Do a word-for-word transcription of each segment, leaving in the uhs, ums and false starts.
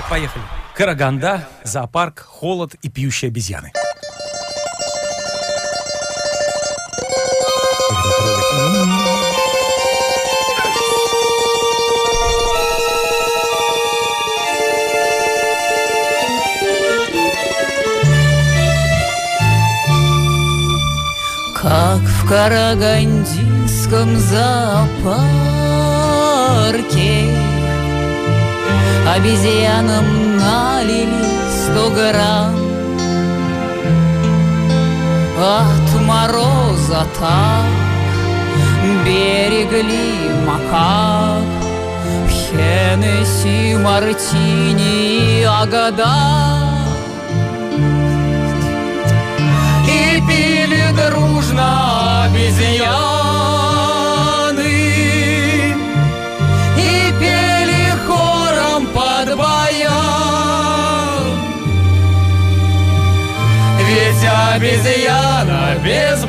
Поехали. Караганда, зоопарк, холод и пьющие обезьяны. Как в карагандинском зоопарке обезьянам налили сто грамм. От мороза так берегли макак, Хеннесси, мартини, агада. И пили дружно обезьяны, и пели хором под баян. Ведь обезьяна без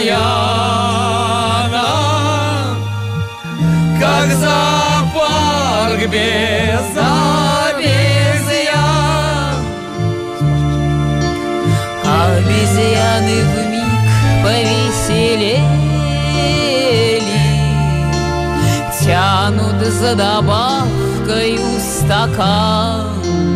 баяна, как зоопарк без обезьян. Обезьяны вмиг повеселели, тянут за добавкой стакан.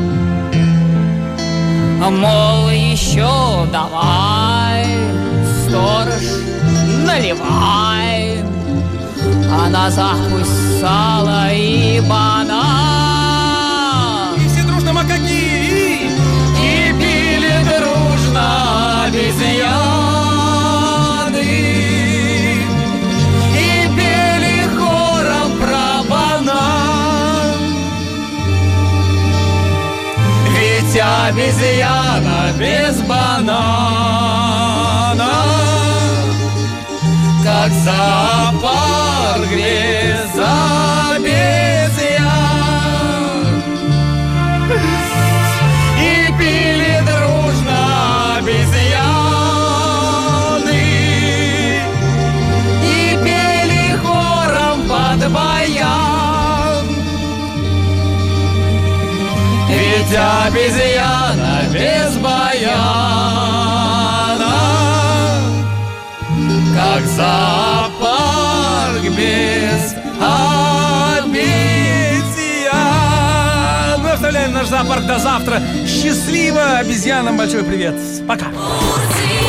Мол, еще давай, сторож, наливай, а на закусь сало и банан. И все дружно макаки, и пили дружно обезьяны, и пели хором про банан. Ведь обезьяна без банана, как зоопарк без обезьян. И пили дружно обезьяны, и пели хором под баян. Ведь обезьяна без баяна, как зоопарк без обезьян. Мы оставляем наш зоопарк до завтра. Счастливо, обезьянам большой привет. Пока. Мурзилок.